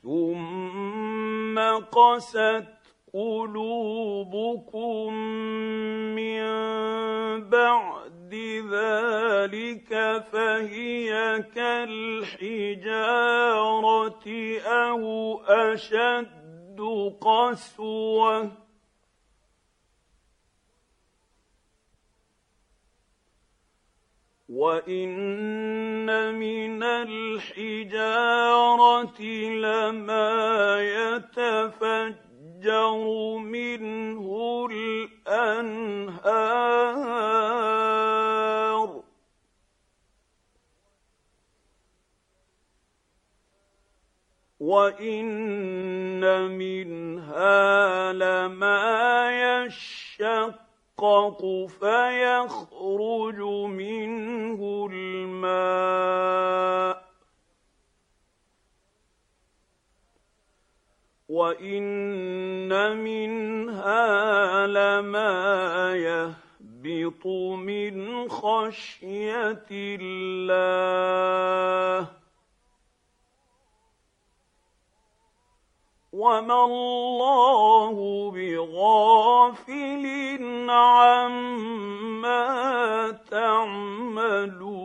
ثم قست قلوبكم من بعد ذلك فهي كالحجارة أو أشد قسوة وإن من الحجارة لما يتفجر منه الأنهار وإن منها لما يشقق فيخرج منه الماء وإن منها لما يهبط من خشية الله وما الله بغافل عما تعملون